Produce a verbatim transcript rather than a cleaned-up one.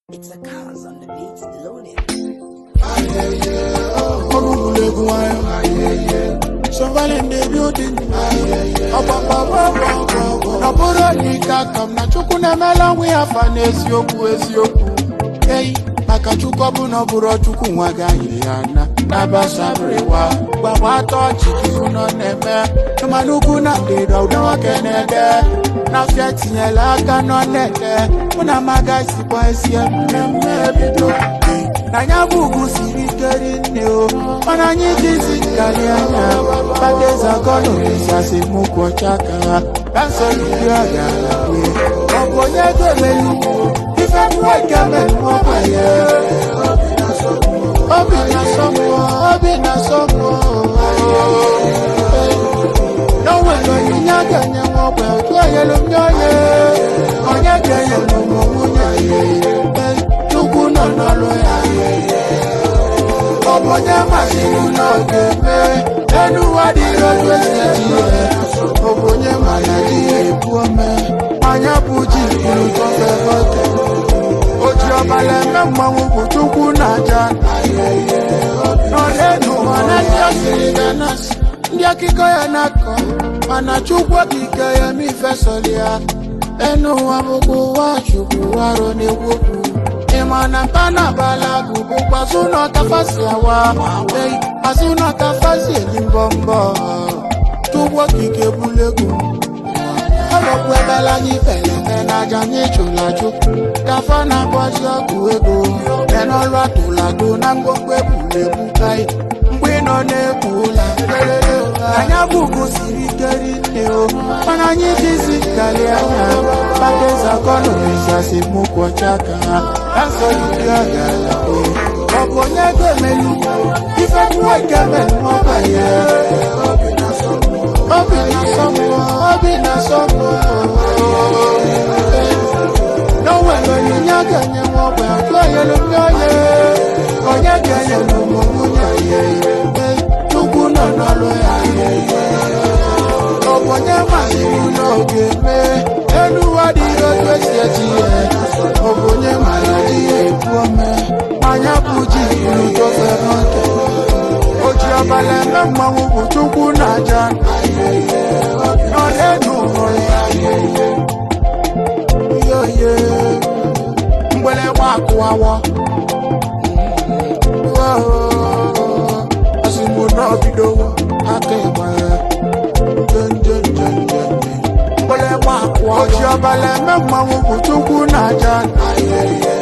It's a cause on the beats, loaded. Somebody in the building. Up, up, up, up, up, up. Na puro nika kam na chuku na mela we afane esioku esioku. Hey, maka chuku abu na buro chuku mwaga iliana. Na basa brewa, kwa wato chiki uno neme. Kama nuku na dida udawa kenede. Na fiati nyelaka no nete. Una maga isipo esia mneme bido. Na nyabugu siri keri neo. Mana nyijizi kali anya. Badeza kono nisasi muko chaka. Kanso liya gala we. Ogo nyege melu. Ife mweke melu mwapaye. Obi na somo, obi na somo. No one no nyaga nyamwape. Kwa yelo mnyoye. Onyege yelo mwamunye. Chuku no nalo ya. Obonye masimu no geme. Enu wadi rojo setiye. Obonye manaji epuome. Manya puji kuru tofe kote. Oji obale memwa wuku chuku na jan. Nolenu manati osiri ganas. Ndia kiko ya nako. Mana chuku kike ya mifesolia. Enu wabuku wa chuku waro ni wuku. Imana pana balagu bukwa suno kafasi awa. Hey, asuna kafasi elimbombo. Tuwa kike bulegu. Alo kwebela nyifele mena janyi chulaju. Kafana bwajia kuego. Neno lwa tulago nango kwe bulegu kai. Mbwino ne kula. Kanya bugu siri keri neo. Mana nyijizi kali anya. Badeza kono nisasi muko chaka. Kanso liya gala we. Ogo nyege melu. Ife mweke melu mwapaye. Obi na somo, obi na somo. No wendo ni nyege nye mwape. Kwa yelo mnyoye. Onyege yelo mwamunye. Chuku no nalo ya. Obonye masimu no geme. Enu wadi rojo setiye. Obonye manaji epuome. Manya puji kuru tofe kote. Oji obale memwa wuku chuku na jan. Nolenu mole. Yo ye. Mbele waku wawo. Asimu no bidowo. Ake mwe. Jen jen jen jen. Mbele waku wawo. Oji obale memwa wuku chuku na jan.